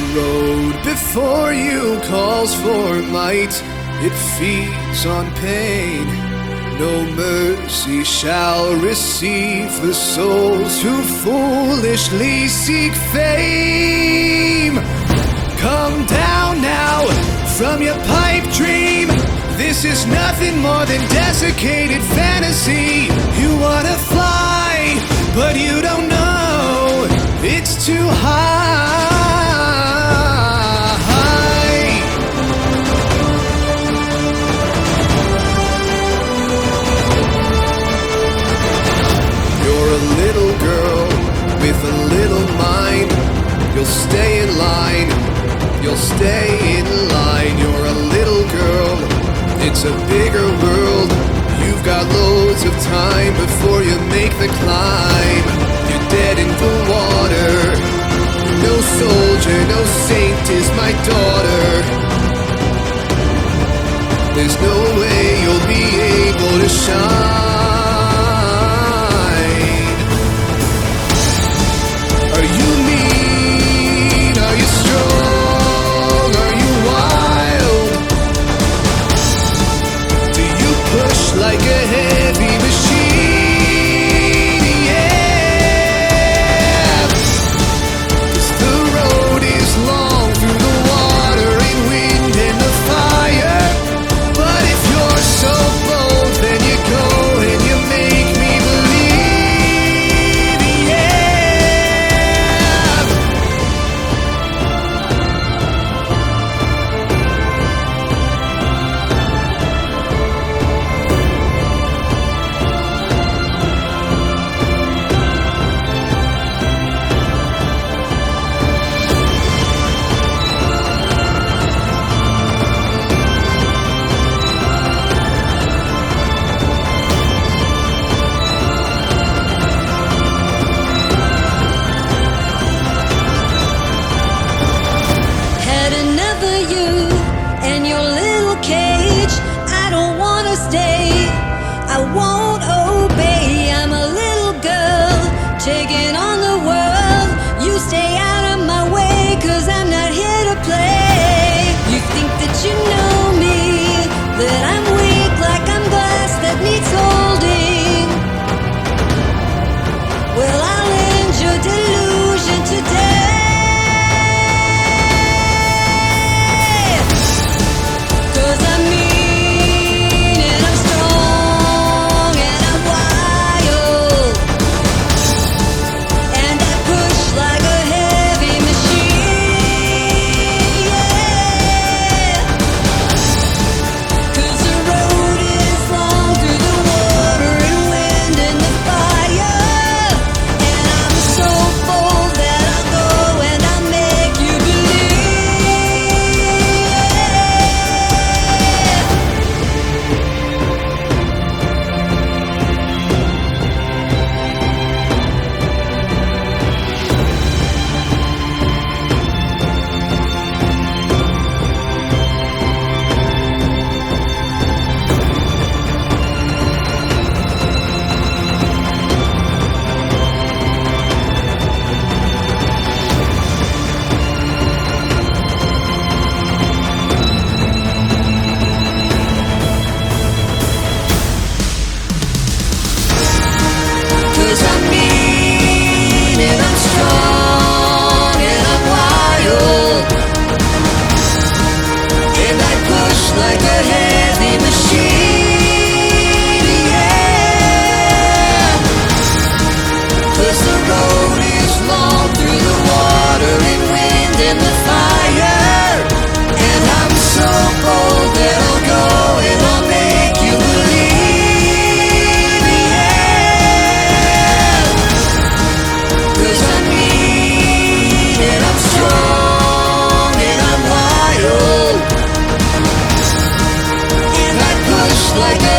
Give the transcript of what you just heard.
road before you calls for might, it feeds on pain. No mercy shall receive the souls who foolishly seek fame. Come down now from your pipe dream. This is nothing more than desiccated fantasy. You wanna fly, but you don't know it's too high. You're a little girl with a little mind. You'll stay in line, you'll stay in line. You're a little girl, it's a bigger world. You've got loads of time before you make the climb. You're dead in the water. No soldier, no saint is my daughter. There's no way you'll be able to shine. Are you mean? Are you strong? Are you wild? Do you push like a heavy machine? Yeah. 'Cause the road is long through the water and wind and the fire. But if you're so bold, then you go and you make me believe, yeah. Had another you in your little cage. I don't wanna stay, I won't obey. I'm a little girl taking on the world. You stay out of my way, 'cause I'm not here to play. You think that you know me, that I'm weak like I'm glass that needs holding. Well, I'll end your delusion today. 'Cause I'm mean and I'm strong and I'm wild, and I push like a heavy machine, yeah. 'Cause the road is long through the water and wind and the fire, and I'm so bold that I'll go and I'll make you believe. Cause I'm mean and I'm strong and I'm wild, and I push like a heavy machine, yeah. 'Cause the road is long through the water and wind and the fire, and I'm so bold that I'll go and I'll make you believe, yeah. 'Cause I'm mean and I'm strong and I'm wild, and I push like a